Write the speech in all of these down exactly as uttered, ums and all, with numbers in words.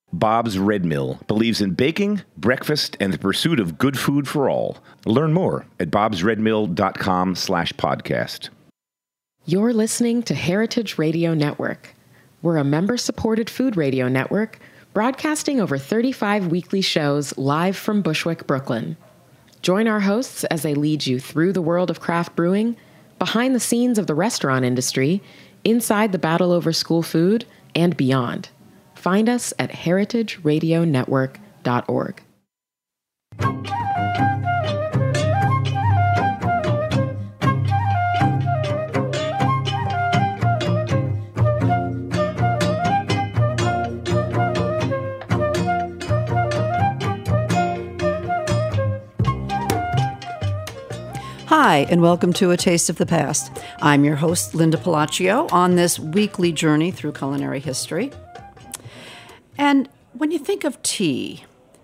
Bob's Red Mill believes in baking, breakfast, and the pursuit of good food for all. Learn more at bobsredmill.com slash podcast. You're listening to Heritage Radio Network. We're a member-supported food radio network broadcasting over thirty-five weekly shows live from Bushwick, Brooklyn. Join our hosts as they lead you through the world of craft brewing, behind the scenes of the restaurant industry, inside the battle over school food, and beyond. Find us at heritage radio network dot org. Hi, and welcome to A Taste of the Past. I'm your host, Linda Palacio, on this weekly journey through culinary history. And when you think of tea,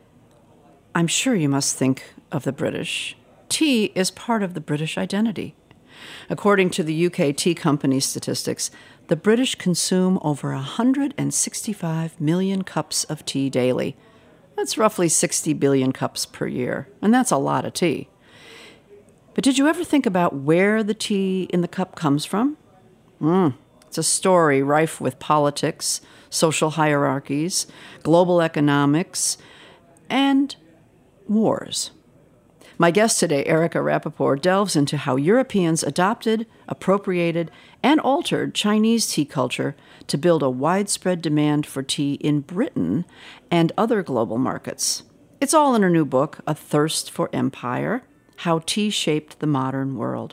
I'm sure you must think of the British. Tea is part of the British identity. According to the U K Tea Company statistics, the British consume over one hundred sixty-five million cups of tea daily. That's roughly sixty billion cups per year, and that's a lot of tea. But did you ever think about where the tea in the cup comes from? Mm, it's a story rife with politics, social hierarchies, global economics, and wars. My guest today, Erica Rappaport, delves into how Europeans adopted, appropriated, and altered Chinese tea culture to build a widespread demand for tea in Britain and other global markets. It's all in her new book, A Thirst for Empire: How Tea Shaped the Modern World.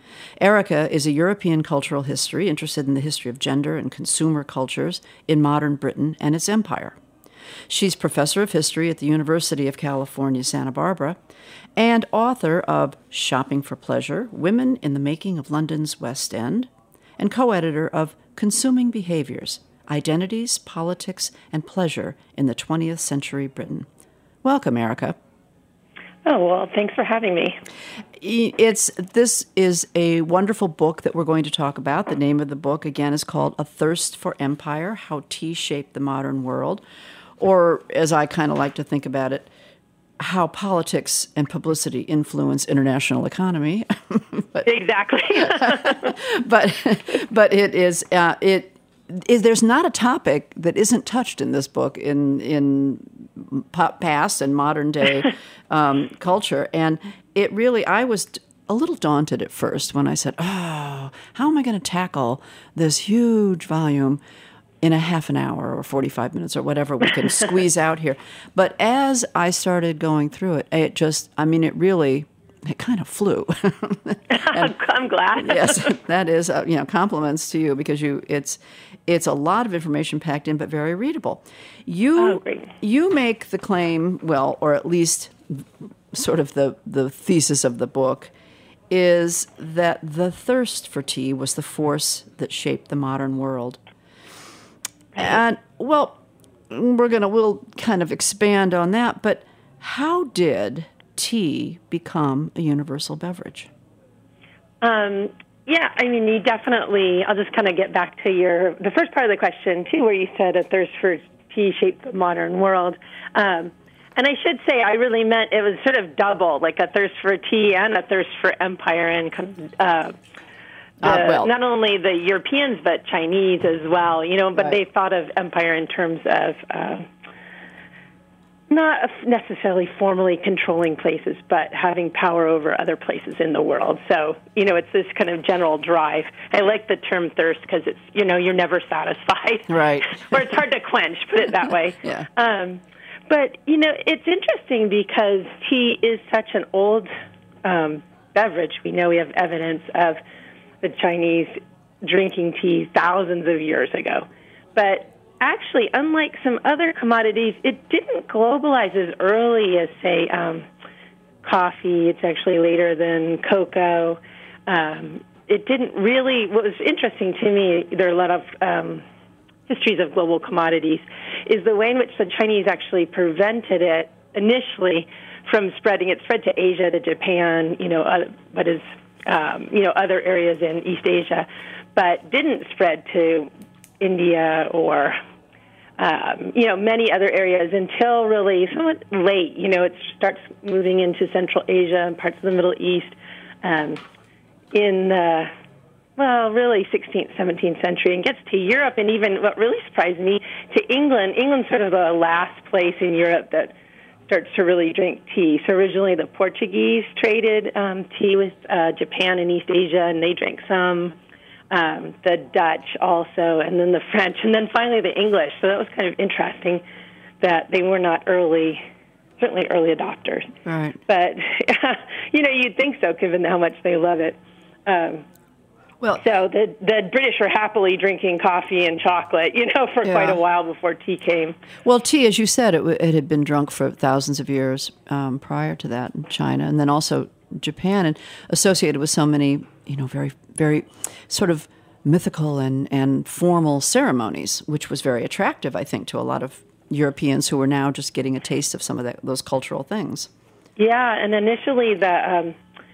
Erica is a European cultural history interested in the history of gender and consumer cultures in modern Britain and its empire. She's professor of history at the University of California, Santa Barbara, and author of Shopping for Pleasure: Women in the Making of London's West End, and co-editor of Consuming Behaviors: Identities, Politics, and Pleasure in the twentieth Century Britain. Welcome, Erica. Oh, well, thanks for having me. It's This is a wonderful book that we're going to talk about. The name of the book, again, is called A Thirst for Empire: How Tea Shaped the Modern World. Or, as I kind of like to think about it, how politics and publicity influence international economy. but, exactly. but but it is uh, it is there's not a topic that isn't touched in this book in in past and modern day um, culture, and it really I was a little daunted at first when I said, "Oh, how am I going to tackle this huge volume in a half an hour or forty-five minutes or whatever we can squeeze out here?" But as I started going through it, it just, I mean, it really, it kind of flew. and, I'm glad. Yes, that is, uh, you know, compliments to you, because you, it's, it's a lot of information packed in, but very readable. You, oh, great. You make the claim, well, or at least sort of the, the thesis of the book is that the thirst for tea was the force that shaped the modern world. And, well, we're going to, we'll kind of expand on that, but how did tea become a universal beverage? Um, yeah, I mean, you definitely, I'll just kind of get back to your, the first part of the question, too, where you said a thirst for tea shaped the modern world. Um, and I should say, I really meant it was sort of double, like a thirst for tea and a thirst for empire and uh The, uh, well, not only the Europeans, but Chinese as well, you know, but right. They thought of empire in terms of uh, not necessarily formally controlling places, but having power over other places in the world. So, you know, it's this kind of general drive. I like the term thirst because it's, you know, you're never satisfied. Right. Or it's hard to quench, put it that way. Yeah. Um, but, you know, it's interesting because tea is such an old um, beverage. We know we have evidence of the Chinese drinking tea thousands of years ago. But actually, unlike some other commodities, it didn't globalize as early as, say, um, coffee. It's actually later than cocoa. Um, it didn't really, what was interesting to me, there are a lot of um, histories of global commodities, is the way in which the Chinese actually prevented it initially from spreading. It spread to Asia, to Japan, you know, uh, but is, um, you know, other areas in East Asia, but didn't spread to India or um, you know, many other areas until really somewhat late. You know, it starts moving into Central Asia and parts of the Middle East um, in the, well, really sixteenth, seventeenth century, and gets to Europe. And even what really surprised me, to England. England's sort of the last place in Europe that starts to really drink tea. So originally the Portuguese traded um, tea with uh, Japan and East Asia, and they drank some. Um, the Dutch also, and then the French, and then finally the English. So that was kind of interesting that they were not early, certainly early adopters. Right. But, you know, you'd think so, given how much they love it. Um, Well, so the the British were happily drinking coffee and chocolate, you know, for Yeah. quite a while before tea came. Well, tea, as you said, it, w- it had been drunk for thousands of years um, prior to that in China, and then also Japan, and associated with so many, you know, very, very sort of mythical and, and formal ceremonies, which was very attractive, I think, to a lot of Europeans who were now just getting a taste of some of that, those cultural things. Yeah, and initially the um,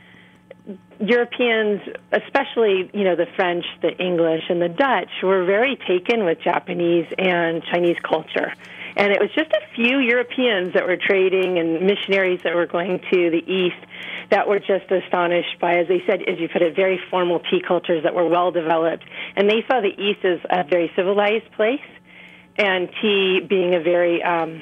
Europeans, especially, you know, the French, the English, and the Dutch, were very taken with Japanese and Chinese culture. And it was just a few Europeans that were trading and missionaries that were going to the East that were just astonished by, as they said, as you put it, very formal tea cultures that were well developed. And they saw the East as a very civilized place, and tea being a very um,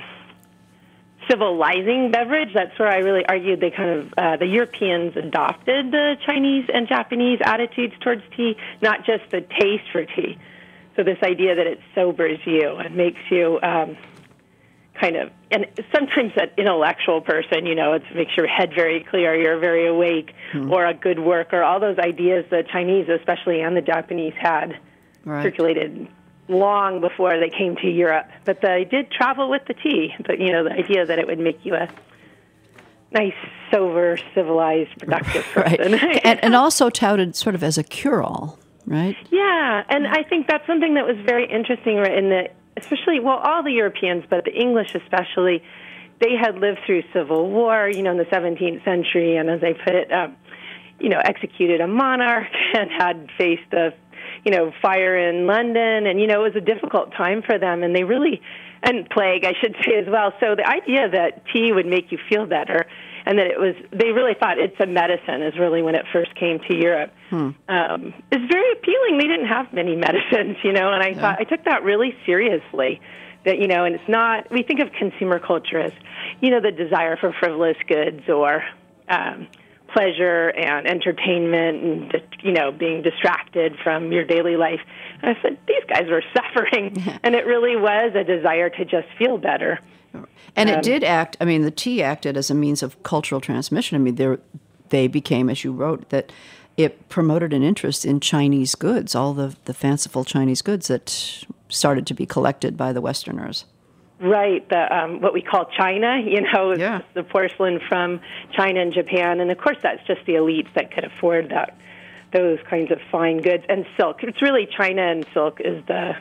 civilizing beverage. That's where I really argued they kind of, uh, the Europeans adopted the Chinese and Japanese attitudes towards tea, not just the taste for tea. So this idea that it sobers you and makes you um, kind of, and sometimes an intellectual person, you know, it makes your head very clear, you're very awake, mm-hmm. or a good worker. All those ideas the Chinese, especially, and the Japanese had Right. circulated long before they came to Europe. But they did travel with the tea, but, you know, the idea that it would make you a nice, sober, civilized, productive person. Right. and, and also touted sort of as a cure-all, right? Yeah, and I think that's something that was very interesting in the, especially, well, all the Europeans, but the English especially, they had lived through civil war, you know, in the seventeenth century, and as they put it, um, you know, executed a monarch and had faced the, you know, fire in London, and, you know, it was a difficult time for them, and they really, and plague, I should say as well. So the idea that tea would make you feel better, and that it was, they really thought it's a medicine, is really when it first came to Europe. Hmm. Um, it's very appealing. They didn't have many medicines, you know, and I yeah. thought, I took that really seriously. That, you know, and it's not, we think of consumer culture as, you know, the desire for frivolous goods or um, pleasure and entertainment and, you know, being distracted from your daily life. And I said, these guys were suffering, and it really was a desire to just feel better. And um, it did act, I mean, the tea acted as a means of cultural transmission. I mean, there, they became, as you wrote, that it promoted an interest in Chinese goods, all the, the fanciful Chinese goods that started to be collected by the Westerners. Right, the um, what we call China, you know, yeah. the porcelain from China and Japan, and of course that's just the elites that could afford that, those kinds of fine goods. And silk, it's really China and silk is the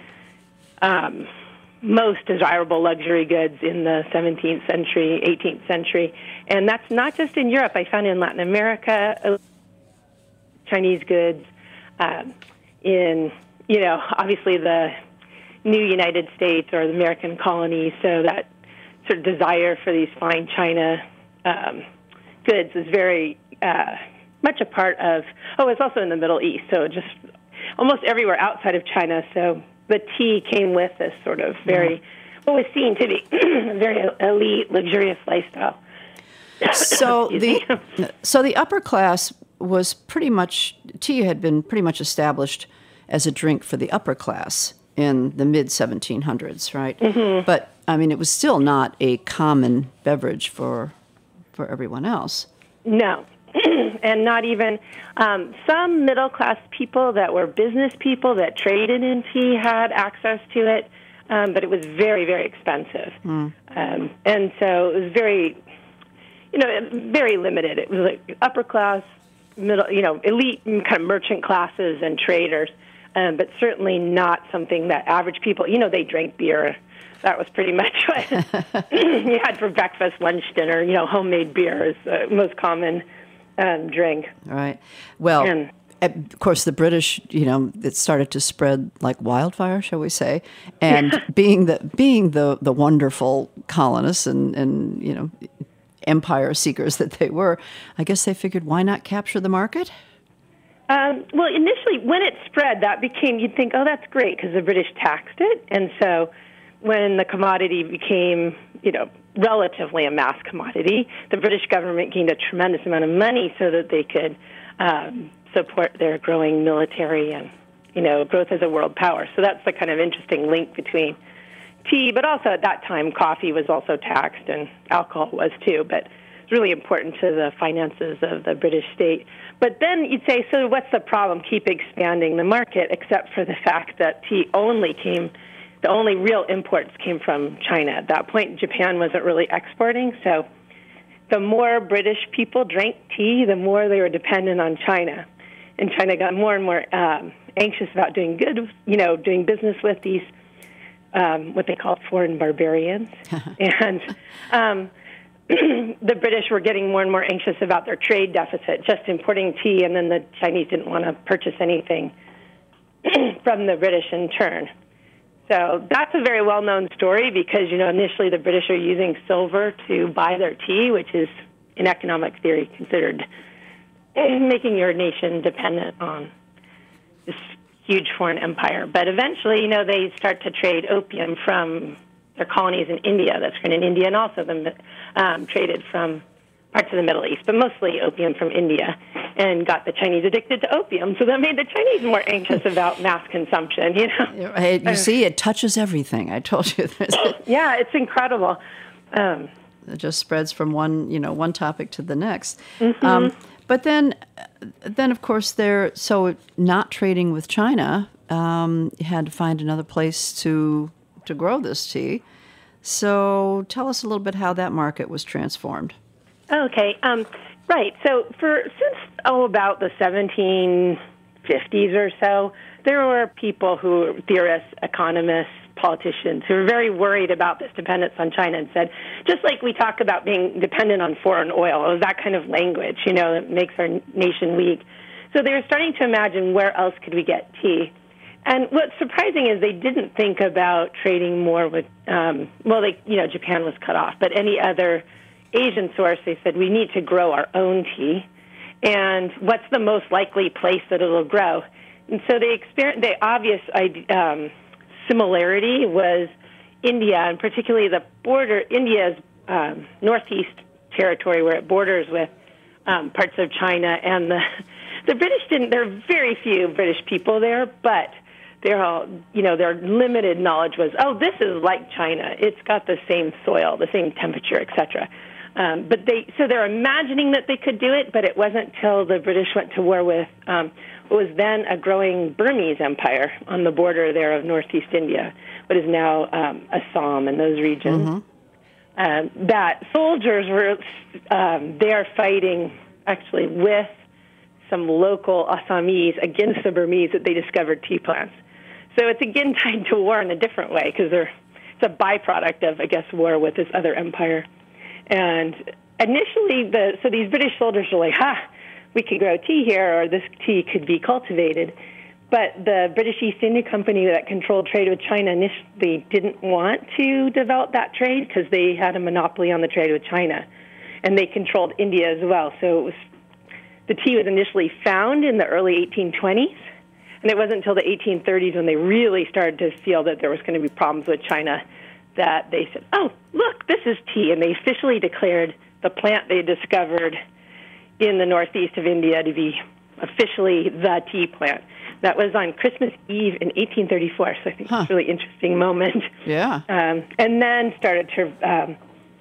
um, most desirable luxury goods in the seventeenth century, eighteenth century, and that's not just in Europe. I found in Latin America, Chinese goods, um, in, you know, obviously the new United States or the American colonies, so that sort of desire for these fine China um, goods is very uh, much a part of, oh, it's also in the Middle East, so just almost everywhere outside of China, so the tea came with this sort of very, mm-hmm. what was seen to be a very elite, luxurious lifestyle. So the so the upper class was pretty much, tea had been pretty much established as a drink for the upper class in the mid seventeen hundreds, right? Mm-hmm. But, I mean, it was still not a common beverage for for everyone else. No, and not even um, some middle-class people that were business people that traded in tea had access to it, um, but it was very, very expensive. Mm. Um, and so it was very, you know, very limited. It was like upper class, middle, you know, elite kind of merchant classes and traders. Um, but certainly not something that average people, you know, they drank beer. That was pretty much what you had for breakfast, lunch, dinner. You know, homemade beer is the most common um, drink. All right. Well, and, of course, the British, you know, it started to spread like wildfire, shall we say? And being the being the the wonderful colonists and and you know, empire seekers that they were, I guess they figured, why not capture the market? Um, well, initially, when it spread, that became, you'd think, oh, that's great, because the British taxed it. And so when the commodity became, you know, relatively a mass commodity, the British government gained a tremendous amount of money so that they could um, support their growing military and, you know, growth as a world power. So that's the kind of interesting link between tea, but also at that time, coffee was also taxed, and alcohol was too, but it's really important to the finances of the British state. But then you'd say, so what's the problem? Keep expanding the market, except for the fact that tea only came, the only real imports came from China. At that point, Japan wasn't really exporting, so the more British people drank tea, the more they were dependent on China. And China got more and more um, anxious about doing good, you know, doing business with these, um, what they call foreign barbarians. and um, the British were getting more and more anxious about their trade deficit, just importing tea, and then the Chinese didn't want to purchase anything from the British in turn. So that's a very well-known story because, you know, initially the British are using silver to buy their tea, which is, in economic theory, considered making your nation dependent on this huge foreign empire. But eventually, you know, they start to trade opium from their colonies in India. That's grown in India, and also the, um, traded from parts of the Middle East, but mostly opium from India, and got the Chinese addicted to opium. So that made the Chinese more anxious about mass consumption, you know. You see, it touches everything. I told you. Yeah, it's incredible. Um, it just spreads from one, you know, one topic to the next. Mm-hmm. Um, but then, then of course, they're so not trading with China. Um, you had to find another place to to grow this tea. So tell us a little bit how that market was transformed. Okay, um, right. So for since oh about the seventeen fifties or so, there were people who theorists, economists, politicians who were very worried about this dependence on China and said, just like we talk about being dependent on foreign oil, it was that kind of language, you know, that makes our nation weak. So they were starting to imagine where else could we get tea. And what's surprising is they didn't think about trading more with, um, well, they, you know, Japan was cut off, but any other Asian source. They said, we need to grow our own tea. And what's the most likely place that it'll grow? And so the, exper- the obvious um, similarity was India, and particularly the border, India's um, northeast territory where it borders with um, parts of China. And the, the British didn't, there are very few British people there, but they're all, you know, their limited knowledge was, oh, this is like China. It's got the same soil, the same temperature, et cetera. Um, but they, so they're imagining that they could do it, but it wasn't till the British went to war with um, what was then a growing Burmese empire on the border there of northeast India, what is now um, Assam and those regions. Mm-hmm. Um, that soldiers were um, there fighting actually with some local Assamese against the Burmese that they discovered tea plants. So it's again tied to war in a different way because they're it's a byproduct of, I guess, war with this other empire. And initially, the so these British soldiers were like, ha, we could grow tea here, or this tea could be cultivated. But the British East India Company that controlled trade with China initially didn't want to develop that trade because they had a monopoly on the trade with China. And they controlled India as well. So it was the tea was initially found in the early eighteen twenties. And it wasn't until the eighteen thirties when they really started to feel that there was going to be problems with China that they said, oh, look, this is tea. And they officially declared the plant they discovered in the northeast of India to be officially the tea plant. That was on Christmas Eve in eighteen thirty-four, so I think huh. it's a really interesting moment. Yeah. Um, and then started to um,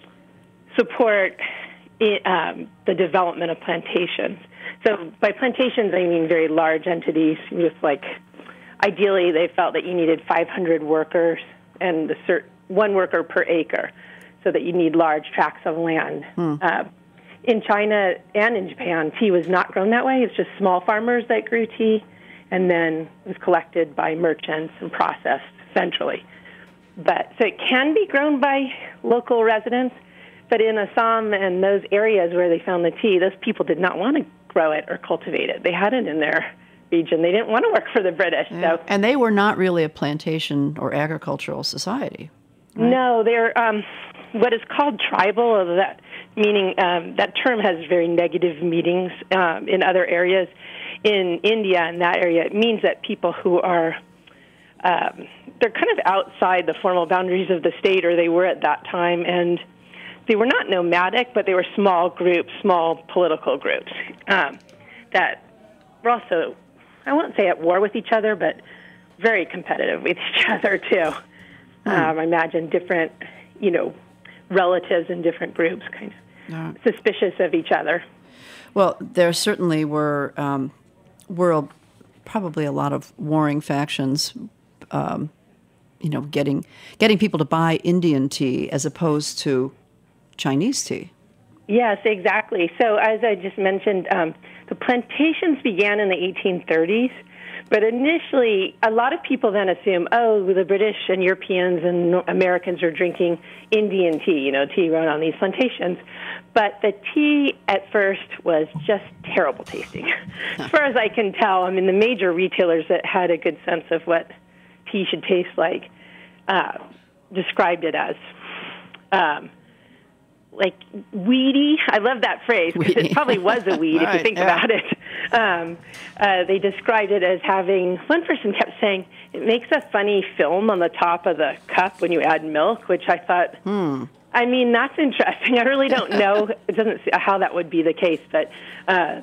support it, um, the development of plantations. So by plantations, I mean very large entities with, like, ideally they felt that you needed five hundred workers and a cert- one worker per acre, so that you need large tracts of land. Hmm. Uh, in China and in Japan, tea was not grown that way. It's just small farmers that grew tea, and then it was collected by merchants and processed centrally. But so it can be grown by local residents, but in Assam and those areas where they found the tea, those people did not want to grow it or cultivate it. They had it in their region. They didn't want to work for the British. Yeah. So, and they were not really a plantation or agricultural society. Right? No, they're um, what is called tribal. That meaning um, that term has very negative meanings um, in other areas. In India, in that area, it means that people who are um, they're kind of outside the formal boundaries of the state, or they were at that time, and they were not nomadic, but they were small groups, small political groups um, that were also, I won't say at war with each other, but very competitive with each other too. Mm. Um, I imagine different, you know, relatives in different groups, kind of yeah. suspicious of each other. Well, there certainly were um, were a, probably a lot of warring factions. Um, you know, getting getting people to buy Indian tea as opposed to Chinese tea. Yes, exactly. So as I just mentioned, um, the plantations began in the eighteen thirties, but initially a lot of people then assume, oh, the British and Europeans and Americans are drinking Indian tea, you know, tea grown on these plantations. But the tea at first was just terrible tasting. As far as I can tell, I mean, the major retailers that had a good sense of what tea should taste like uh, described it as um, like weedy. I love that phrase because it probably was a weed if right, you think yeah. about it. Um, uh, they described it as having, one person kept saying, it makes a funny film on the top of the cup when you add milk, which I thought, hmm. I mean, that's interesting. I really don't know. It doesn't see how that would be the case, but uh,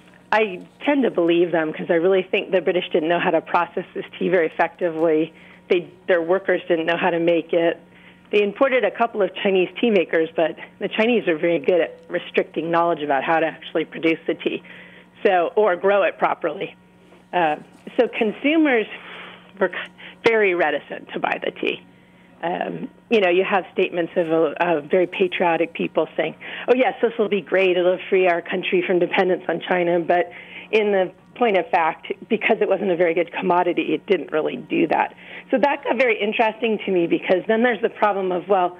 I tend to believe them because I really think the British didn't know how to process this tea very effectively. They, their workers didn't know how to make it. They imported a couple of Chinese tea makers, but the Chinese are very good at restricting knowledge about how to actually produce the tea, so or grow it properly. Uh, so consumers were very reticent to buy the tea. Um, you know, you have statements of, uh, of very patriotic people saying, oh, yes, this will be great. It'll free our country from dependence on China. But in the point of fact, because it wasn't a very good commodity, it didn't really do that. So that got very interesting to me because then there's the problem of, well,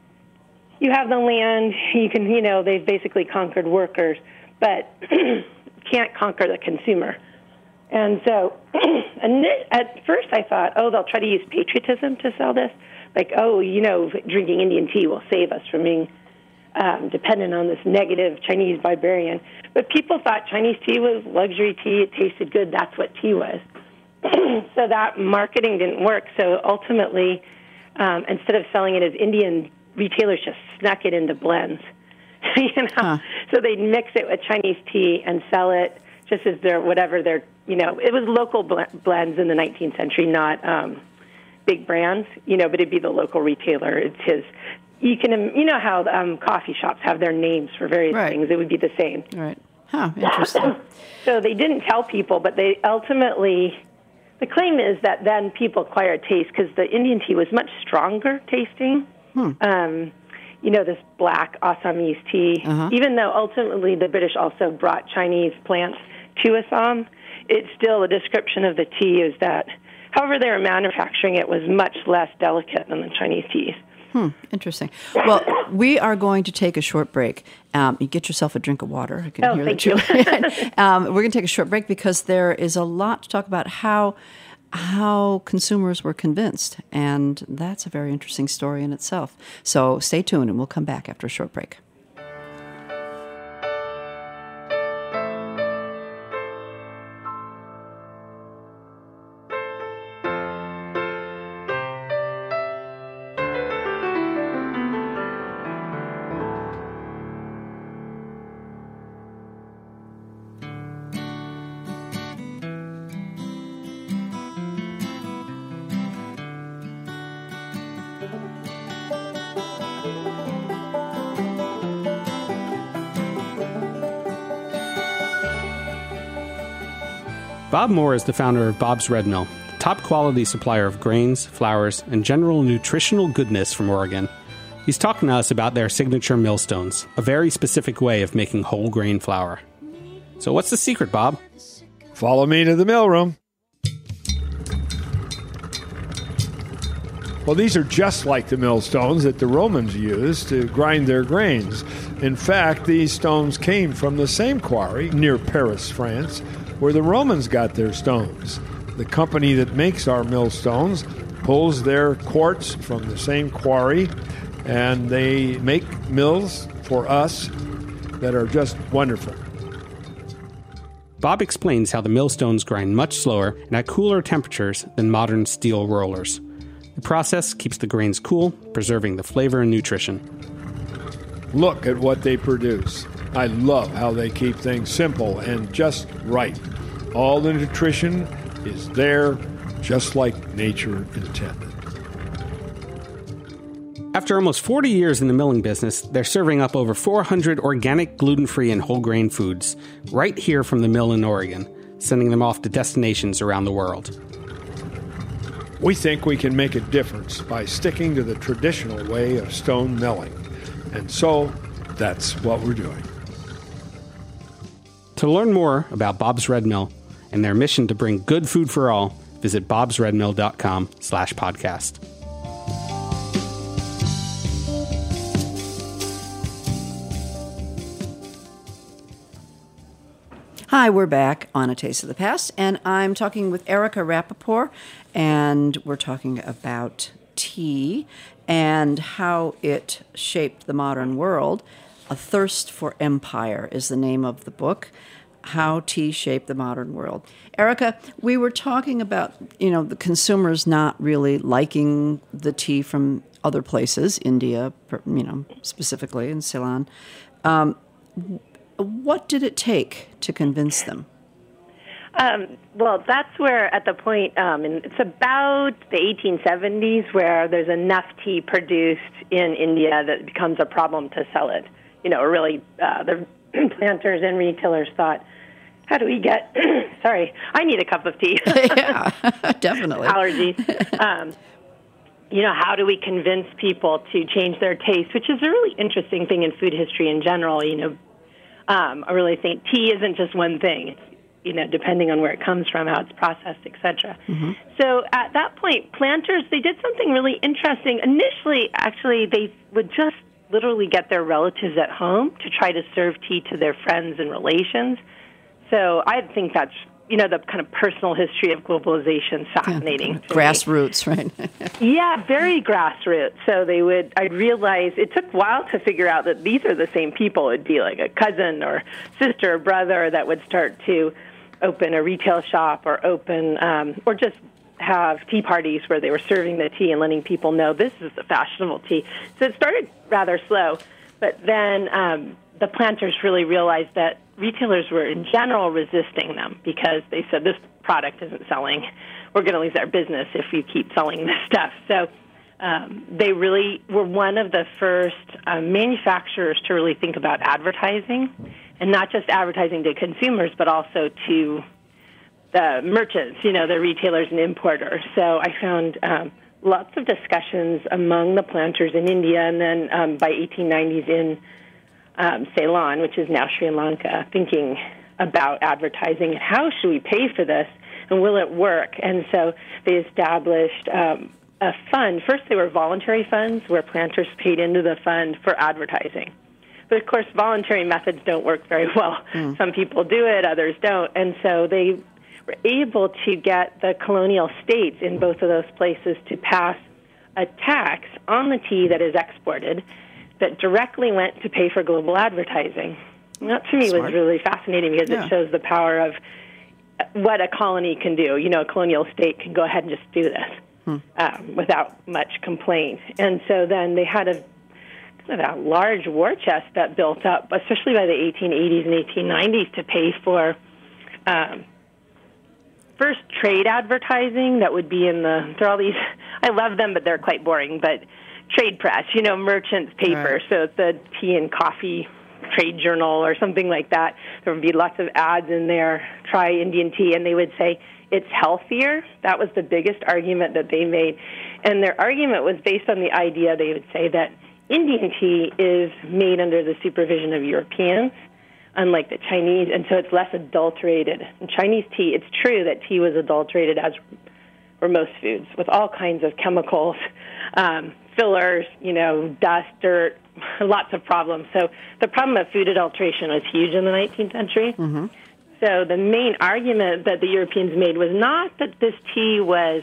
you have the land, you can, you know, they've basically conquered workers, but can't conquer the consumer. And so and at first I thought, oh, they'll try to use patriotism to sell this. Like, oh, you know, drinking Indian tea will save us from being um, dependent on this negative Chinese barbarian. But people thought Chinese tea was luxury tea. It tasted good. That's what tea was. So that marketing didn't work. So ultimately, um, instead of selling it as Indian, retailers just snuck it into blends. you know, huh. So they'd mix it with Chinese tea and sell it just as their whatever their, you know, it was local bl- blends in the nineteenth century, not um, big brands, you know, but it'd be the local retailer. It's his. You can, you know how um, coffee shops have their names for various right. things. It would be the same. Right. Huh. Interesting. So they didn't tell people, but they ultimately, the claim is that then people acquired taste because the Indian tea was much stronger tasting. Hmm. Um, you know, this black Assamese tea, uh-huh. even though ultimately the British also brought Chinese plants to Assam, it's still a description of the tea is that, however they were manufacturing it was much less delicate than the Chinese teas. Hmm, interesting. Well, we are going to take a short break. Um, you get yourself a drink of water. I can oh, hear thank that you. um, we're going to take a short break because there is a lot to talk about how how consumers were convinced, and that's a very interesting story in itself. So stay tuned, and we'll come back after a short break. Bob Moore is the founder of Bob's Red Mill, the top quality supplier of grains, flours, and general nutritional goodness from Oregon. He's talking to us about their signature millstones, a very specific way of making whole grain flour. So what's the secret, Bob? Follow me to the mill room. Well, these are just like the millstones that the Romans used to grind their grains. In fact, these stones came from the same quarry near Paris, France, where the Romans got their stones. The company that makes our millstones pulls their quartz from the same quarry, and they make mills for us that are just wonderful. Bob explains how the millstones grind much slower and at cooler temperatures than modern steel rollers. The process keeps the grains cool, preserving the flavor and nutrition. Look at what they produce. I love how they keep things simple and just right. All the nutrition is there, just like nature intended. After almost forty years in the milling business, they're serving up over four hundred organic, gluten-free, and whole grain foods right here from the mill in Oregon, sending them off to destinations around the world. We think we can make a difference by sticking to the traditional way of stone milling. And so, that's what we're doing. To learn more about Bob's Red Mill and their mission to bring good food for all, visit bobsredmill.com slash podcast. Hi, we're back on A Taste of the Past, and I'm talking with Erica Rappaport, and we're talking about tea and how it shaped the modern world. A Thirst for Empire is the name of the book, How Tea Shaped the Modern World. Erica, we were talking about, you know, the consumers not really liking the tea from other places, India, you know, specifically in Ceylon. Um, What did it take to convince them? Um, well, that's where at the point, um, and it's about the eighteen seventies, where there's enough tea produced in India that it becomes a problem to sell it. You know, really, uh, the planters and retailers thought, how do we get, sorry, I need a cup of tea. Yeah, definitely. Allergies. Um, you know, how do we convince people to change their taste, which is a really interesting thing in food history in general. You know, um, I really think tea isn't just one thing. It's, you know, depending on where it comes from, how it's processed, et cetera. Mm-hmm. So at that point, planters, they did something really interesting. Initially, actually, they would just literally get their relatives at home to try to serve tea to their friends and relations. So I think that's, you know, the kind of personal history of globalization is fascinating. Yeah. Grassroots, right? Yeah, very grassroots. So they would, I'd realize it took a while to figure out that these are the same people. It'd be like a cousin or sister or brother that would start to open a retail shop or open, um, or just have tea parties where they were serving the tea and letting people know this is the fashionable tea. So it started rather slow, but then um, the planters really realized that retailers were in general resisting them because they said this product isn't selling. We're going to lose our business if you keep selling this stuff. So um, they really were one of the first uh, manufacturers to really think about advertising, and not just advertising to consumers, but also to the merchants, you know, the retailers and importers. So I found um, lots of discussions among the planters in India, and then um, by eighteen nineties in um, Ceylon, which is now Sri Lanka, thinking about advertising and how should we pay for this, and will it work? And so they established um, a fund. First, they were voluntary funds where planters paid into the fund for advertising. But, of course, voluntary methods don't work very well. Mm. Some people do it, others don't. And so they were able to get the colonial states in both of those places to pass a tax on the tea that is exported that directly went to pay for global advertising. And that, to me, Smart. was really fascinating because yeah. it shows the power of what a colony can do. You know, a colonial state can go ahead and just do this hmm. um, without much complaint. And so then they had a that large war chest that built up, especially by the eighteen eighties and eighteen nineties, to pay for um, first trade advertising that would be in the, there are all these, I love them, but they're quite boring, but trade press, you know, merchants' paper. Right. So it's the tea and coffee trade journal or something like that. There would be lots of ads in there, try Indian tea, and they would say, it's healthier. That was the biggest argument that they made. And their argument was based on the idea, they would say, that Indian tea is made under the supervision of Europeans, unlike the Chinese, and so it's less adulterated. In Chinese tea, it's true that tea was adulterated, as were most foods, with all kinds of chemicals, um, fillers, you know, dust, dirt, lots of problems. So the problem of food adulteration was huge in the nineteenth century. Mm-hmm. so the main argument that the Europeans made was not that this tea was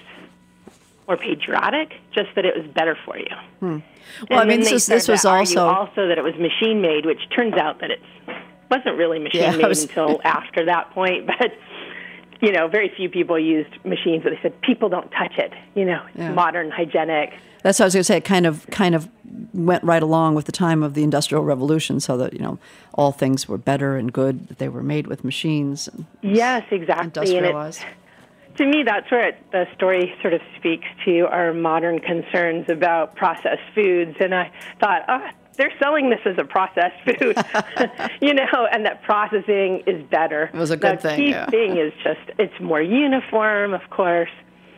more patriotic, just that it was better for you. Hmm. Well, and I mean, this, this was also also that it was machine made, which turns out that it wasn't really machine yeah, made was... until after that point. But you know, very few people used machines, but they said people don't touch it. You know, it's yeah. modern, hygienic. That's what I was going to say. It kind of, kind of went right along with the time of the Industrial Revolution, so that you know all things were better and good. That they were made with machines. And yes, exactly. Industrialized. And it, to me, that's where it, the story sort of speaks to our modern concerns about processed foods. And I thought, ah, oh, they're selling this as a processed food, you know, and that processing is better. It was a good the thing. The key yeah. thing is just it's more uniform, of course.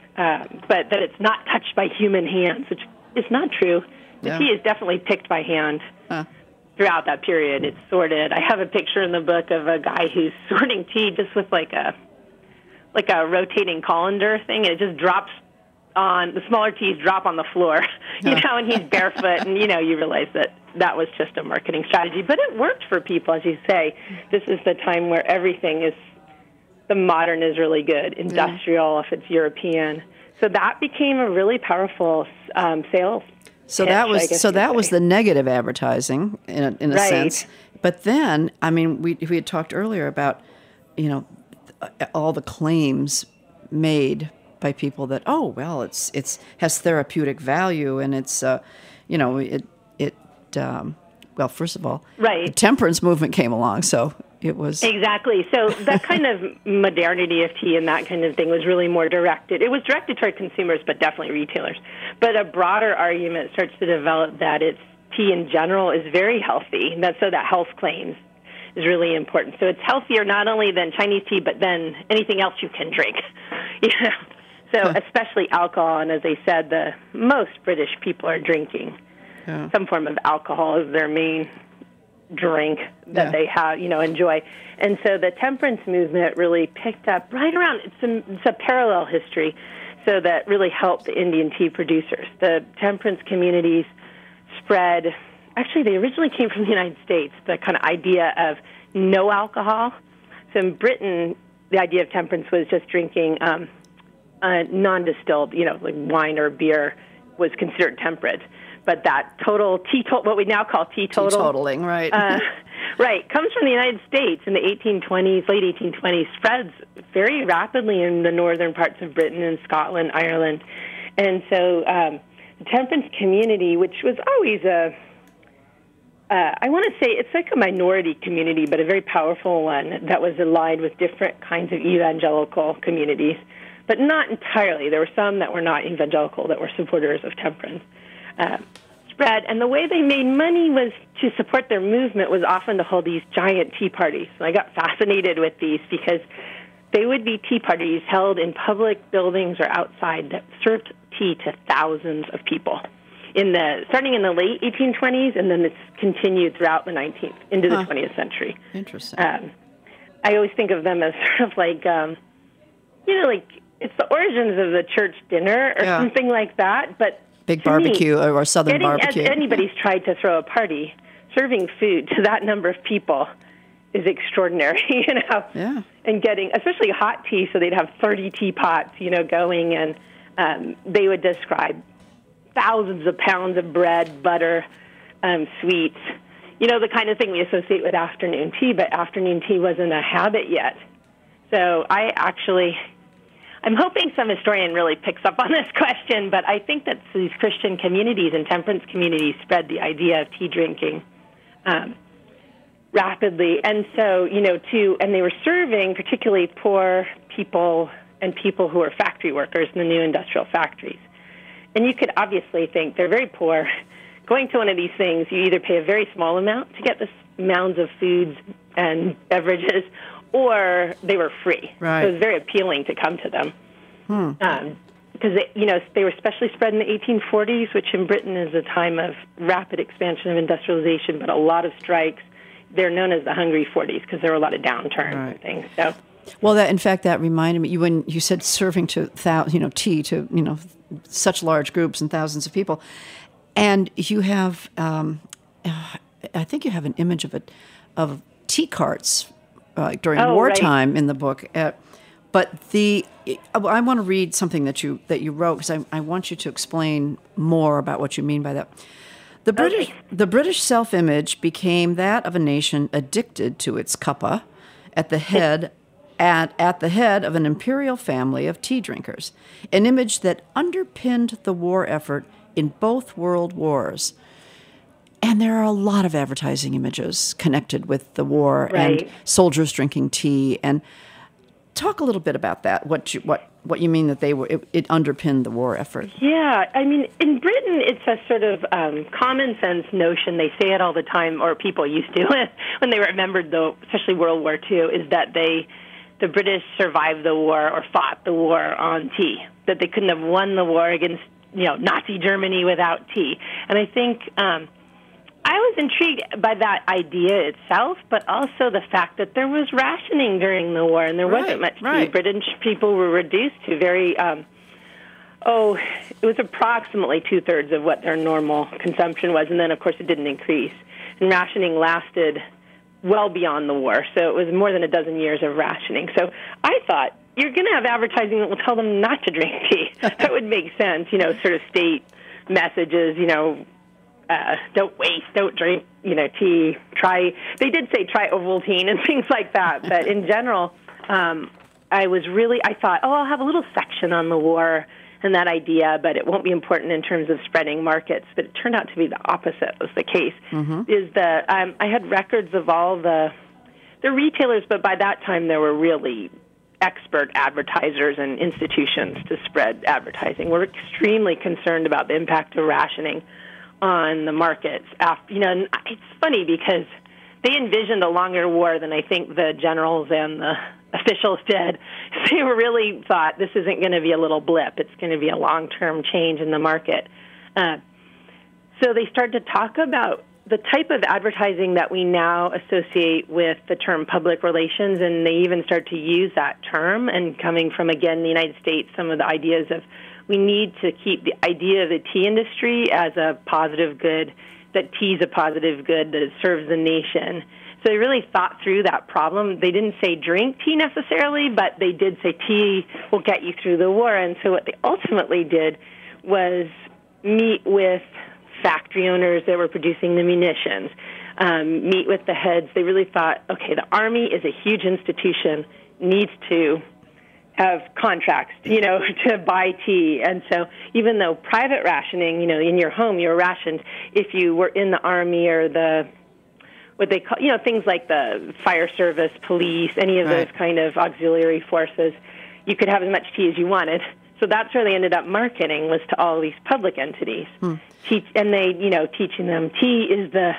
Um, but that it's not touched by human hands, which is not true. The yeah. tea is definitely picked by hand huh. throughout that period. It's sorted. I have a picture in the book of a guy who's sorting tea just with like a like a rotating colander thing, and it just drops on, the smaller teas drop on the floor, you know, and he's barefoot, and, you know, you realize that that was just a marketing strategy. But it worked for people, as you say. This is the time where everything is, the modern is really good, industrial yeah. if it's European. So that became a really powerful um, sales So pitch, that was so that say. was the negative advertising in a, in a right. sense. But then, I mean, we we had talked earlier about, you know, all the claims made by people that, oh, well, it's it's has therapeutic value, and it's uh, you know, it it um, well, first of all, right. the temperance movement came along, so it was exactly so that kind of modernity of tea and that kind of thing was really more directed. It was directed toward consumers, but definitely retailers. But a broader argument starts to develop that it's tea in general is very healthy, and that's so that health claims is really important. So it's healthier not only than Chinese tea, but than anything else you can drink. You know, so huh. especially alcohol, and as I said, the most British people are drinking yeah. some form of alcohol as their main drink that yeah. they have, you know, enjoy. And so the temperance movement really picked up right around, it's a, it's a parallel history, so that really helped the Indian tea producers. The temperance communities spread, actually they originally came from the United States, the kind of idea of no alcohol. So in Britain, the idea of temperance was just drinking um, uh, non-distilled, you know, like wine or beer was considered temperate. But that total teetotal, what we now call teetotal, teetotaling, right, uh, right, comes from the United States in the eighteen twenties, late eighteen twenties, spreads very rapidly in the northern parts of Britain and Scotland, Ireland, and so um, the temperance community, which was always a, uh, I want to say it's like a minority community, but a very powerful one that was allied with different kinds of evangelical communities, but not entirely. There were some that were not evangelical that were supporters of temperance. Uh, spread, and the way they made money was to support their movement was often to hold these giant tea parties. And I got fascinated with these because they would be tea parties held in public buildings or outside that served tea to thousands of people. In the starting in the late eighteen twenties, and then it's continued throughout the nineteenth into the huh. twentieth century. Interesting. Um, I always think of them as sort of like, um, you know, like it's the origins of the church dinner or yeah. something like that, but big barbecue me, or southern getting, barbecue. As anybody's tried to throw a party, serving food to that number of people is extraordinary, you know. Yeah. And getting, especially hot tea, so they'd have thirty teapots, you know, going, and um, they would describe thousands of pounds of bread, butter, um, sweets, you know, the kind of thing we associate with afternoon tea, but afternoon tea wasn't a habit yet. So I actually... I'm hoping some historian really picks up on this question, but I think that these Christian communities and temperance communities spread the idea of tea drinking um, rapidly. And so, you know, too, and they were serving particularly poor people and people who were factory workers in the new industrial factories. And you could obviously think they're very poor. Going to one of these things, you either pay a very small amount to get this mounds of foods and beverages, or they were free. Right. So it was very appealing to come to them. Hmm. Um, because, they, you know, they were especially spread in the eighteen forties, which in Britain is a time of rapid expansion of industrialization, but a lot of strikes. They're known as the Hungry forties because there were a lot of downturns right. and things. So, well, that in fact, that reminded me, you when you said serving to, thou, you know, tea to, you know, such large groups and thousands of people. And you have, um, I think you have an image of it, of tea carts uh, during Oh, wartime in the book. Uh, but the I want to read something that you that you wrote because I, I want you to explain more about what you mean by that. The British Okay. the British self-image became that of a nation addicted to its cuppa, at the head at at the head of an imperial family of tea drinkers, an image that underpinned the war effort in both world wars. And there are a lot of advertising images connected with the war Right. and soldiers drinking tea. And talk a little bit about that. What you, what what you mean that they were it, it underpinned the war effort? Yeah, I mean, in Britain, it's a sort of um, common sense notion. They say it all the time, or people used to when they remembered, the, especially World War Two, is that they, the British survived the war or fought the war on tea. That they couldn't have won the war against, you know, Nazi Germany without tea. And I think um, I was intrigued by that idea itself, but also the fact that there was rationing during the war, and there Right, wasn't much tea. right. British people were reduced to very, um, oh, it was approximately two-thirds of what their normal consumption was, and then, of course, it didn't increase. And rationing lasted well beyond the war, so it was more than a dozen years of rationing. So I thought, you're going to have advertising that will tell them not to drink tea. That would make sense, you know, sort of state messages, you know, Uh, don't waste, don't drink, you know, tea. Try. They did say try Ovaltine and things like that, but in general, um, I was really. I thought, oh, I'll have a little section on the war and that idea, but it won't be important in terms of spreading markets. But it turned out to be the opposite was the case. Mm-hmm. Is that um, I had records of all the the retailers, but by that time there were really expert advertisers and institutions to spread advertising. We're extremely concerned about the impact of rationing on the markets. After, you know, and it's funny because they envisioned a longer war than I think the generals and the officials did. They really thought this isn't going to be a little blip. It's going to be a long-term change in the market. Uh, so they started to talk about the type of advertising that we now associate with the term public relations, and they even start to use that term. And coming from, again, the United States, some of the ideas of we need to keep the idea of the tea industry as a positive good, that tea is a positive good, that it serves the nation. So they really thought through that problem. They didn't say drink tea necessarily, but they did say tea will get you through the war. And so what they ultimately did was meet with factory owners that were producing the munitions, um, meet with the heads. They really thought, okay, the Army is a huge institution, needs to have contracts, you know, to buy tea. And so even though private rationing, you know, in your home, you're rationed, if you were in the Army or the, what they call, you know, things like the fire service, police, any of Right. those kind of auxiliary forces, you could have as much tea as you wanted. So that's where they ended up marketing, was to all these public entities. Hmm. Teach, and they, you know, teaching them tea is the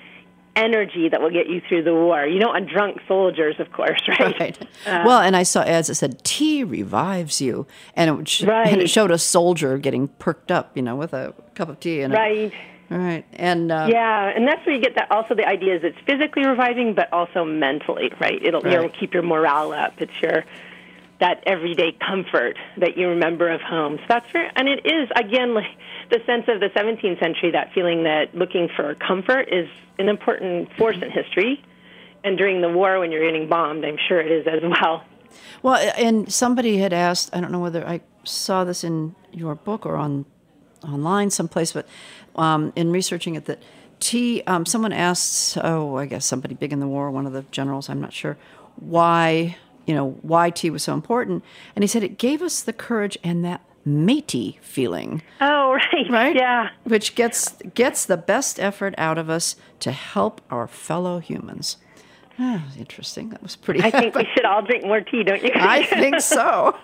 energy that will get you through the war. You don't want drunk soldiers, of course, right? Right. Uh, well, and I saw ads that said tea revives you, and it, would sh- Right. and it showed a soldier getting perked up, you know, with a cup of tea. And right. A, right. And uh, yeah, and that's where you get that. Also, the idea is it's physically reviving, but also mentally, right? It'll Right. you'll keep your morale up. It's your that everyday comfort that you remember of home. So that's where, and it is again like the sense of the seventeenth century. That feeling that looking for comfort is an important force in history. And during the war, when you're getting bombed, I'm sure it is as well. Well, and somebody had asked, I don't know whether I saw this in your book or on online someplace, but um, in researching it, that tea, um, someone asked, oh, I guess somebody big in the war, one of the generals, I'm not sure, why, you know, why tea was so important. And he said it gave us the courage and that matey feeling. Oh, right. Right? Yeah. Which gets gets the best effort out of us to help our fellow humans. Ah, interesting. That was pretty. I think we should all drink more tea, don't you? I think so.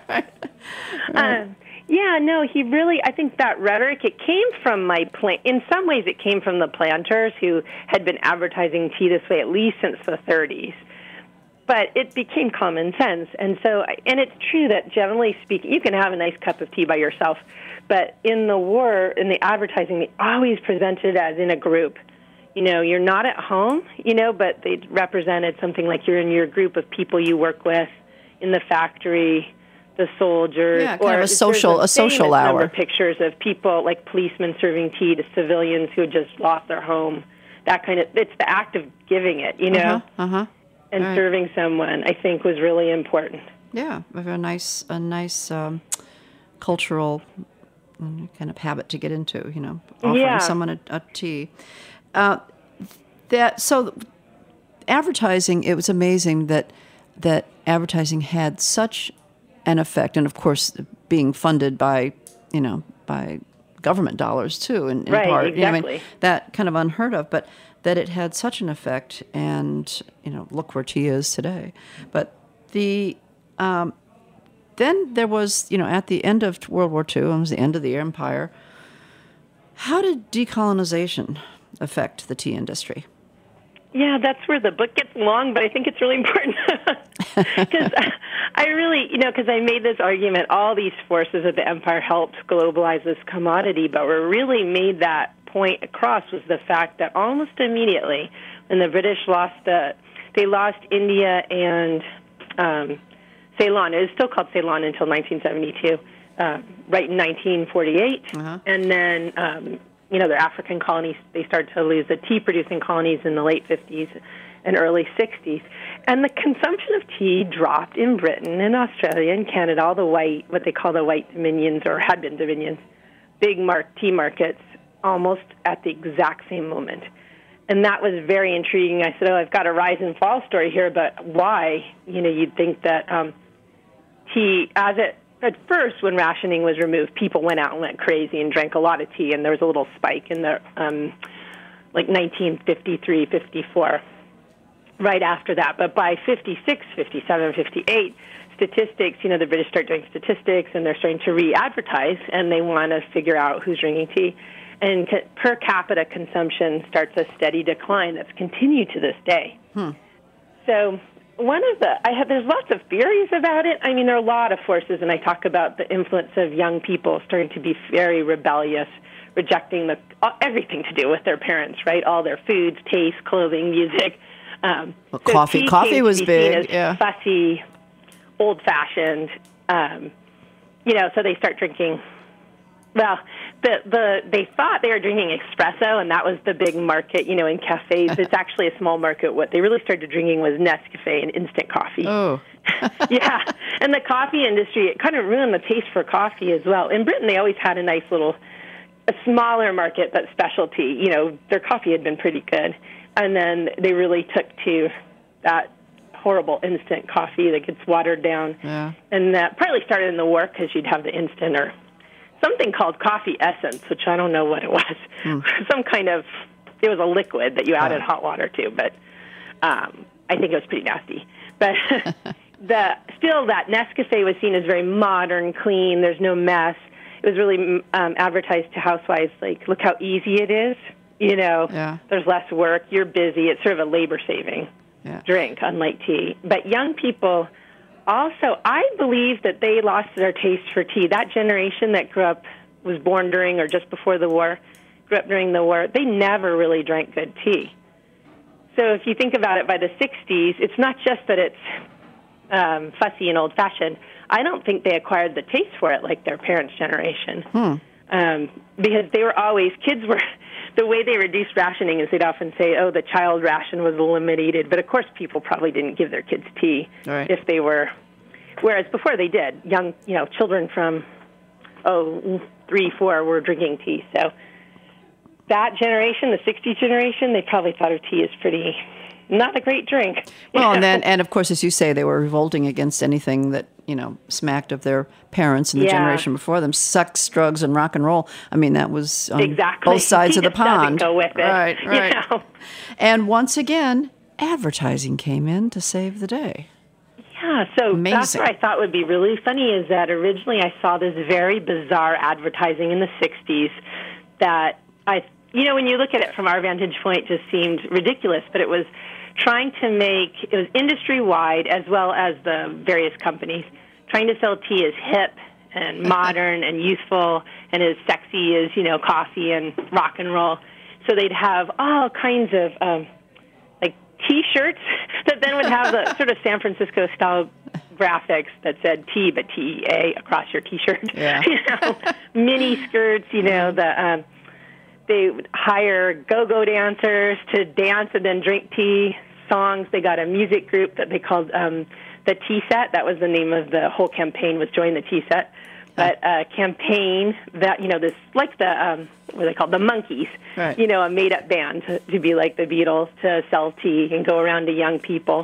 um, yeah, no, he really, I think that rhetoric, it came from my, plant. in some ways it came from the planters who had been advertising tea this way at least since the thirties. But it became common sense. And so, and it's true that generally speaking, you can have a nice cup of tea by yourself, but in the war, in the advertising, they always presented as in a group. You know, you're not at home, you know, but they represented something like you're in your group of people you work with in the factory, the soldiers. Yeah, kind or of a social, a social hour. Number of pictures of people like policemen serving tea to civilians who had just lost their home. That kind of, it's the act of giving it, you know. Uh-huh, uh-huh. and right. serving someone, I think, was really important. Yeah, a nice, a nice um, cultural kind of habit to get into. You know, offering Yeah. someone a, a tea. Uh, that so, advertising. It was amazing that that advertising had such an effect, and of course, being funded by you know by government dollars too, in, in Right, part. You know, I mean, exactly. that kind of unheard of, but that it had such an effect, and you know, look where tea is today. But the um, then there was, you know, at the end of World War Two, it was the end of the empire. How did decolonization affect the tea industry? Yeah, that's where the book gets long, but I think it's really important. Because I really, you know, because I made this argument, all these forces of the empire helped globalize this commodity, but what really made that point across was the fact that almost immediately, when the British lost the, they lost India and um, Ceylon. It was still called Ceylon until nineteen seventy-two, uh, right in nineteen forty-eight, Uh-huh. and then. Um, You know, their African colonies, they started to lose the tea-producing colonies in the late fifties and early sixties. And the consumption of tea dropped in Britain and Australia and Canada, all the white, what they call the white dominions or had been dominions, big mar- tea markets, almost at the exact same moment. And that was very intriguing. I said, oh, I've got a rise and fall story here, but why? You know, you'd think that um, tea, as it At first, when rationing was removed, people went out and went crazy and drank a lot of tea, and there was a little spike in the, um, like nineteen fifty-three, fifty-four, right after that. But by fifty-six, fifty-seven, fifty-eight, statistics, you know, the British start doing statistics, and they're starting to re-advertise, and they want to figure out who's drinking tea. And ca- per capita consumption starts a steady decline that's continued to this day. Hmm. So... One of the, I have, there's lots of theories about it. I mean, there are a lot of forces, and I talk about the influence of young people starting to be very rebellious, rejecting the everything to do with their parents, right? All their foods, taste, clothing, music. Um, Well, so coffee, tea coffee came to was be seen big, as yeah. fussy, old-fashioned. Um, you know, so they start drinking. Well, the the they thought they were drinking espresso, and that was the big market, you know, in cafes. It's actually a small market. What they really started drinking was Nescafe and instant coffee. Oh. Yeah, and the coffee industry, it kind of ruined the taste for coffee as well. In Britain, they always had a nice little, a smaller market, but specialty. You know, their coffee had been pretty good. And then they really took to that horrible instant coffee that gets watered down. Yeah. And that partly started in the war because you'd have the instant or something called coffee essence, which I don't know what it was. Hmm. Some kind of, it was a liquid that you added Oh. hot water to, but um, I think it was pretty nasty. But the still, that Nescafe was seen as very modern, clean, there's no mess. It was really um, advertised to housewives, like, look how easy it is. You know, Yeah. there's less work, you're busy. It's sort of a labor-saving Yeah. drink, unlike tea. But young people... Also, I believe that they lost their taste for tea. That generation that grew up, was born during or just before the war, grew up during the war, they never really drank good tea. So if you think about it, by the sixties, it's not just that it's um, fussy and old-fashioned. I don't think they acquired the taste for it like their parents' generation. Hmm. Um, because they were always, kids were, the way they reduced rationing is they'd often say, oh, the child ration was eliminated. But, of course, people probably didn't give their kids tea Right. if they were, whereas before they did. Young, you know, children from, oh, three, four were drinking tea. So that generation, the sixties generation, they probably thought of tea as pretty, not a great drink. Well, and then, and of course, as you say, they were revolting against anything that, you know, smacked of their parents and the Yeah. generation before them. Sex, drugs, and rock and roll. I mean, that was on Exactly. both sides Tea of the just doesn't pond. go with it, Right, you right. know? And once again, advertising came in to save the day. Yeah, so that's Amazing. what I thought would be really funny is that originally I saw this very bizarre advertising in the sixties that I, you know, when you look at it from our vantage point, just seemed ridiculous, but it was trying to make, it was industry-wide as well as the various companies, trying to sell tea as hip and modern and youthful and as sexy as, you know, coffee and rock and roll. So they'd have all kinds of, um, like, T-shirts that then would have the sort of San Francisco-style graphics that said T, but T E A across your T-shirt. Yeah. You know, mini skirts, you know, the... Um, they would hire go-go dancers to dance and then drink tea. songs. They got a music group that they called um, the Tea Set. That was the name of the whole campaign, was Join the Tea Set. But a uh, campaign that, you know, this, like the, um, what are they called, the Monkees, right. you know, a made-up band to, to be like the Beatles, to sell tea and go around to young people,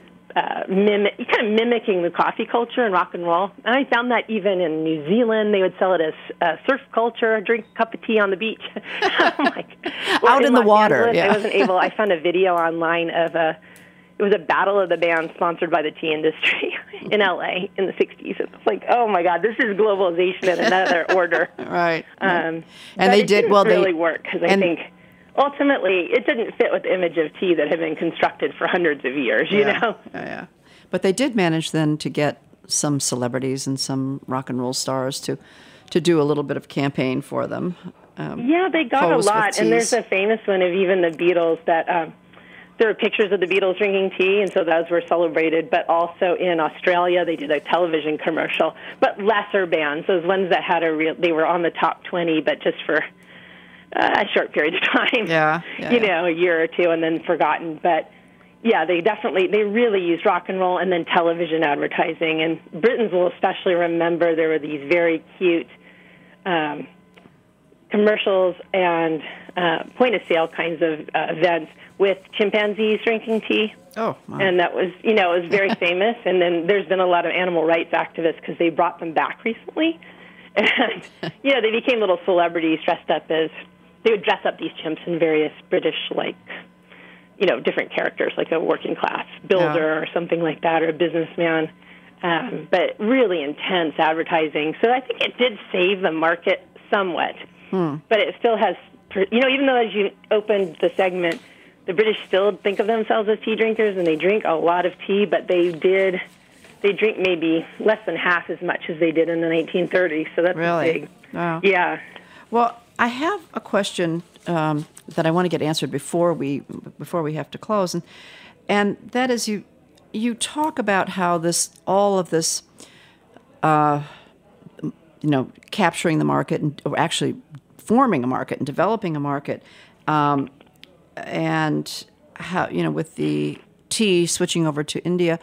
uh, mimic, kind of mimicking the coffee culture and rock and roll. And I found that even in New Zealand, they would sell it as uh, surf culture, drink a cup of tea on the beach. I'm like, out in, in the Los water. Angeles, yeah. I wasn't able, I found a video online of a, it was a battle of the bands sponsored by the tea industry in L A in the sixties. It's like, oh my God, this is globalization in another order. Right. Um, and they it did didn't well. really They work because I and, think ultimately it didn't fit with the image of tea that had been constructed for hundreds of years. You yeah, know. Yeah, yeah. But they did manage then to get some celebrities and some rock and roll stars to to do a little bit of campaign for them. Um, yeah, they got a lot, and there's a famous one of even the Beatles that. Um, There were pictures of the Beatles drinking tea, and so those were celebrated. But also in Australia, they did a television commercial. But lesser bands, those ones that had a real, they were on the top twenty, but just for uh, a short period of time. Yeah, yeah you yeah. know, a year or two, and then forgotten. But yeah, they definitely, they really used rock and roll and then television advertising. And Britons will especially remember there were these very cute um, commercials and uh, point-of-sale kinds of uh, events with chimpanzees drinking tea. Oh, wow. And that was, you know, it was very famous. And then there's been a lot of animal rights activists because they brought them back recently. And, you know, they became little celebrities dressed up as, they would dress up these chimps in various British, like, you know, different characters, like a working class builder yeah. or something like that, or a businessman. Um, but really intense advertising. So I think it did save the market somewhat. Hmm. But it still has, you know, even though as you opened the segment, the British still think of themselves as tea drinkers, and they drink a lot of tea, but they did, they drink maybe less than half as much as they did in the nineteen thirties, so that's really? big. Wow. Yeah. Well, I have a question um, that I want to get answered before we before we have to close, and and that is you you talk about how this all of this, uh, you know, capturing the market and or actually forming a market and developing a market. Um, and how, you know, with the tea switching over to India,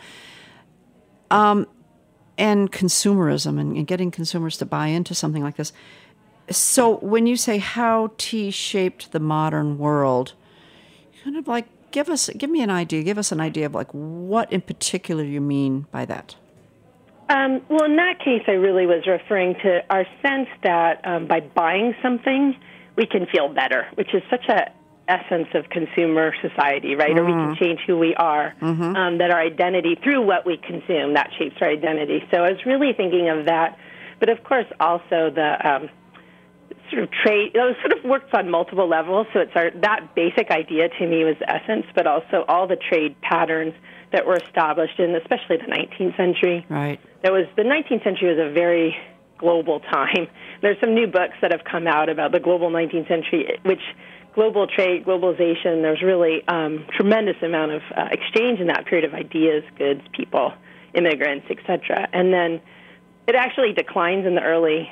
um, and consumerism and, and getting consumers to buy into something like this. So when you say how tea shaped the modern world, kind of like give us, give me an idea, give us an idea of like what in particular you mean by that. Um, well, in that case, I really was referring to our sense that um, by buying something, we can feel better, which is such a essence of consumer society, right? Mm. Or we can change who we are, mm-hmm. um, that our identity, through what we consume, that shapes our identity. So I was really thinking of that. But of course, also the um, sort of trade, it sort of works on multiple levels. So it's our, that basic idea to me was the essence, but also all the trade patterns that were established in, especially the nineteenth century. Right. There was, the nineteenth century was a very global time. There's some new books that have come out about the global nineteenth century, which global trade, globalization, there's really um, tremendous amount of uh, exchange in that period of ideas, goods, people, immigrants, et cetera. And then it actually declines in the early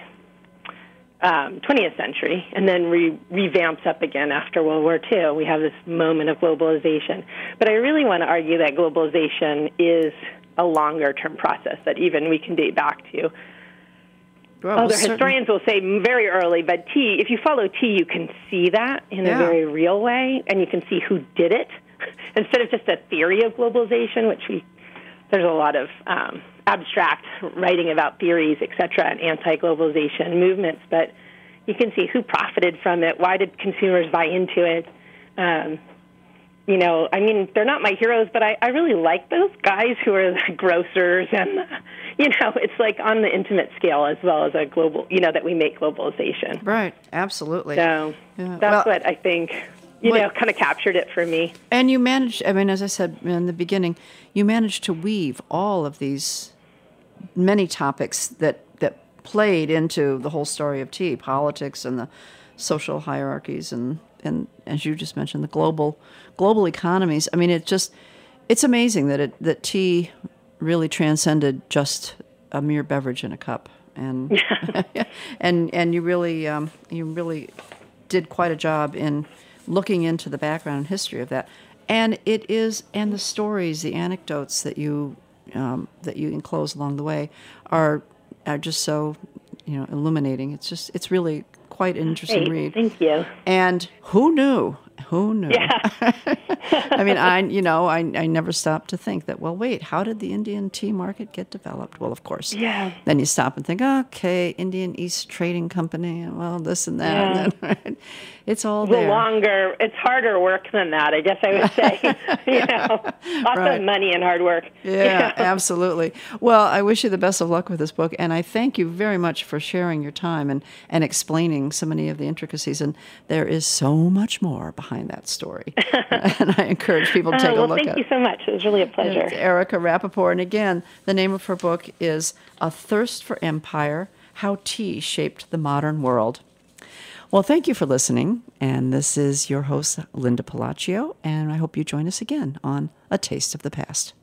um, twentieth century and then re- revamps up again after World War Two. We have this moment of globalization. But I really want to argue that globalization is a longer-term process that even we can date back to. Well, Other certain... historians will say very early, but tea, if you follow tea, you can see that in yeah. a very real way, and you can see who did it, instead of just a theory of globalization, which we, there's a lot of um, abstract writing about theories, et cetera, and anti-globalization movements, but you can see who profited from it, why did consumers buy into it. Um, you know, I mean, they're not my heroes, but I, I really like those guys who are the grocers and, the, you know, it's like on the intimate scale as well as a global, you know, that we make globalization. Right, absolutely. So yeah. that's well, what I think, you what, know, kind of captured it for me. And you managed, I mean, as I said in the beginning, you managed to weave all of these many topics that, that played into the whole story of tea, politics and the social hierarchies and, and as you just mentioned, the global global economies. I mean, it just, it's amazing that it that tea really transcended just a mere beverage in a cup. And and and you really um, you really did quite a job in looking into the background and history of that. And it is, and the stories, the anecdotes that you um, that you enclose along the way are are just so, you know, illuminating. It's just, it's really quite an interesting Great. read. Thank you. And who knew? Who knew? Yeah. I mean, I you know, I I never stopped to think that, well, wait, how did the Indian tea market get developed? Well, of course. Yeah. Then you stop and think, okay, Indian East Trading Company, well, this and that. Yeah. And then, right? It's all The there. longer, it's harder work than that, I guess I would say. you know, lots Right. of money and hard work. Yeah, absolutely. Well, I wish you the best of luck with this book, and I thank you very much for sharing your time and, and explaining so many of the intricacies. And there is so much more behind that story. And I encourage people to take Uh, a well, look thank at you it. so much. It was really a pleasure. It's Erica Rappaport. And again, the name of her book is A Thirst for Empire, How Tea Shaped the Modern World. Well, thank you for listening. And this is your host, Linda Palacio. And I hope you join us again on A Taste of the Past.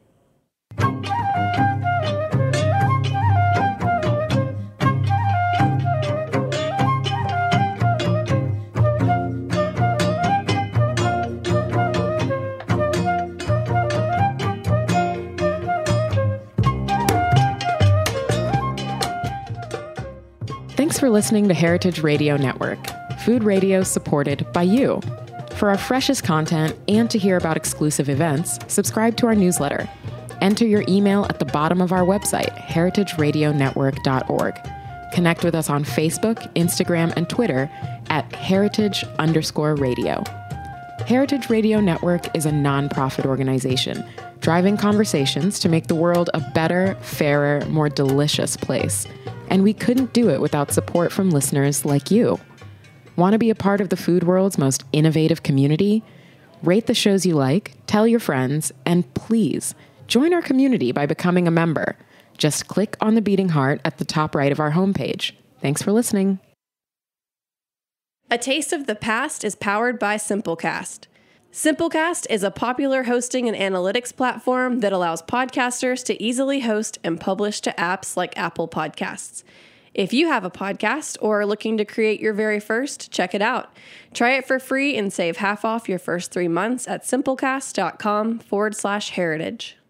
Thanks for listening to Heritage Radio Network, food radio supported by you. For our freshest content and to hear about exclusive events, subscribe to our newsletter. Enter your email at the bottom of our website, heritage radio network dot org. Connect with us on Facebook, Instagram, and Twitter at heritage underscore radio. Heritage Radio Network is a nonprofit organization driving conversations to make the world a better, fairer, more delicious place. And we couldn't do it without support from listeners like you. Want to be a part of the food world's most innovative community? Rate the shows you like, tell your friends, and please join our community by becoming a member. Just click on the beating heart at the top right of our homepage. Thanks for listening. A Taste of the Past is powered by Simplecast. Simplecast is a popular hosting and analytics platform that allows podcasters to easily host and publish to apps like Apple Podcasts. If you have a podcast or are looking to create your very first, check it out. Try it for free and save half off your first three months at simplecast.com forward slash heritage.